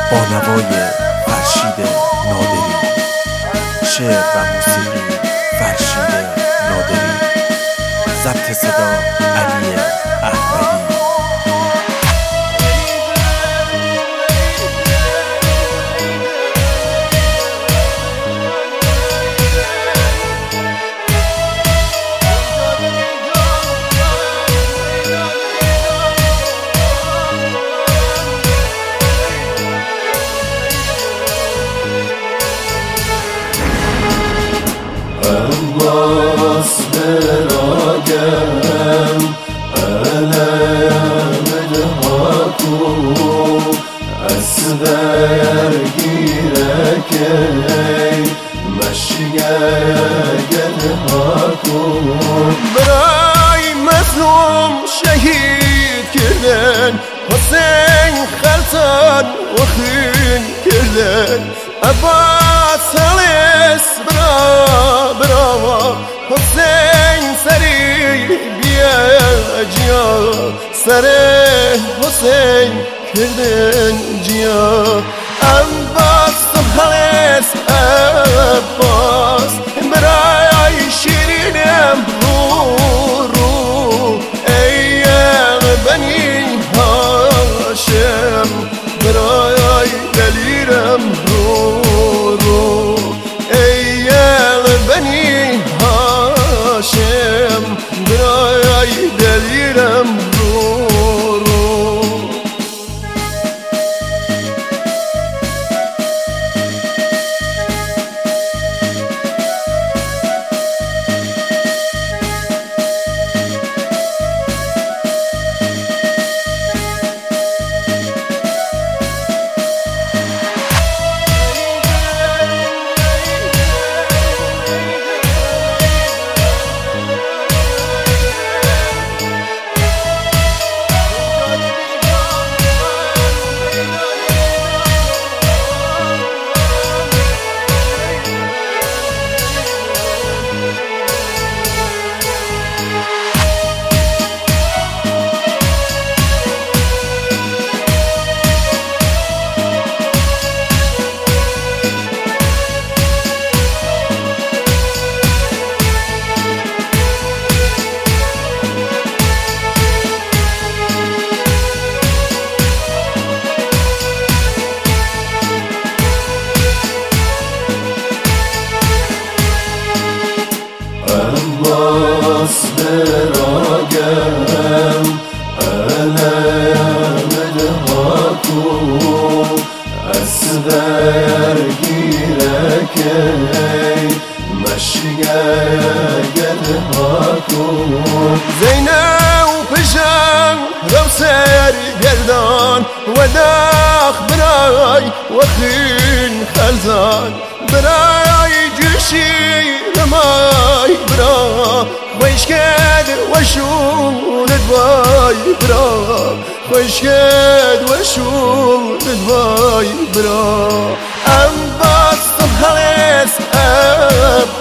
با نوای فرشید نادری، شعر و موسیقی فرشید نادری، ضبط صدا علی احمدی. عباس براقم علم الهاكو أصغر جيركي مشيق الهاكو براي مظلوم شهيد كردن حسين خلصان وخين كردن عباس هلس برا حسین سری بیا جیا سر حسین کردن جیا عباس تو هلس عباس برای شیرینم رو ای بنی هاشم برای دلیرم رو بنی هاشم برای دلیرم رو عباس براقم علم الهاكو أصغر جيركي مشيق الهاكو زينب بجان روسر قردان وداخ براي وخين خلزان براي جيشي رماي برا خوشكد وشود باي برا خوشكد وشود باي برا عباس تو هلس